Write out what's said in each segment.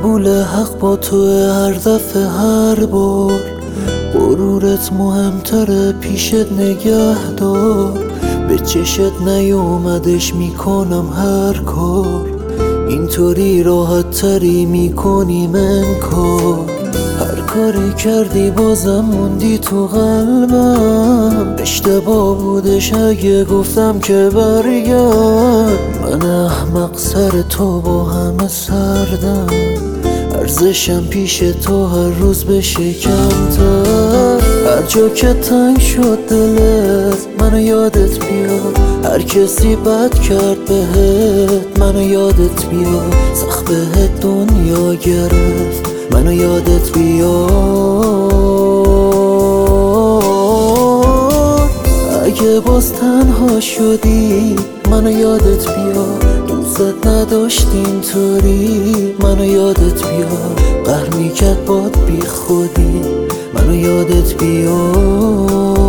قبول حق با تو هر دفعه هر بار، غرورت مهمتره پیشت نگه دار. به چشت نیومدش میکنم هر کار، اینطوری راحت تری میکنیم انکار. هر کاری کردی بازم موندی تو قلبم، اشتباه بودش اگه گفتم که برگرد. من احمق سر تو با همه سردم، ارزشم پیش تو هر روز بشه کمتر. هر جا که تنگ شد دلت منو یادت بیاد، هر کسی بد کرد بهت منو یادت بیاد. سخت بهت دنیا گرفت منو یادت بیاد. اگه باز تنها شدی منو یادت بیاد، دوست نداشت اینطوری منو یادت بیاد. قهر میکرد باد بی خودی منو یادت بیاد.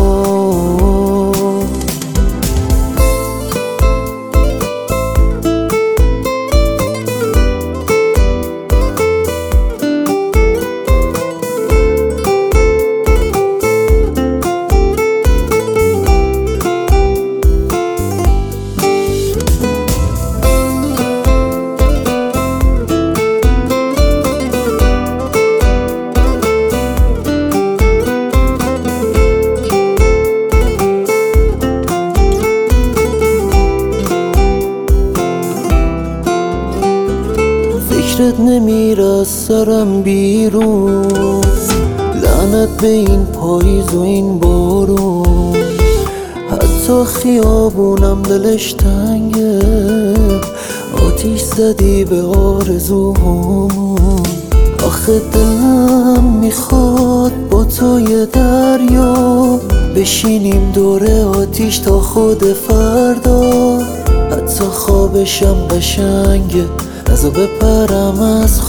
فکرت نمیره از سرم بیرون، لعنت به این پاییز و این بارون. حتی خیابونم دلش تنگه، آتیش زدی به آرزوهامون. آخه دلم میخواد با تو یه دریا بشینیم دور آتیش تا خود فردا. حتی خوابشم قشنگه ازو بپرم از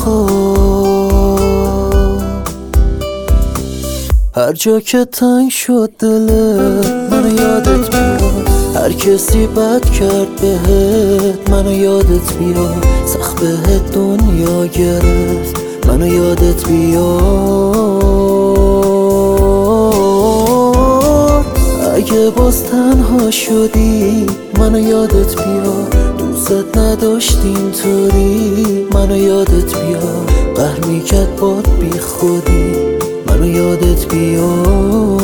خواب. هر جا که تنگ شد دلت منو یادت بیاد، هر کسی بد کرد بهت منو یادت بیاد. سخت بهت دنیا گرفت منو یادت بیاد. اگه باز تنها شدی منو یادت بیاد، دوست نداشت اینطوری منو یادت بیاد. قهر میکرد باد بی خودی منو یادت بیاد.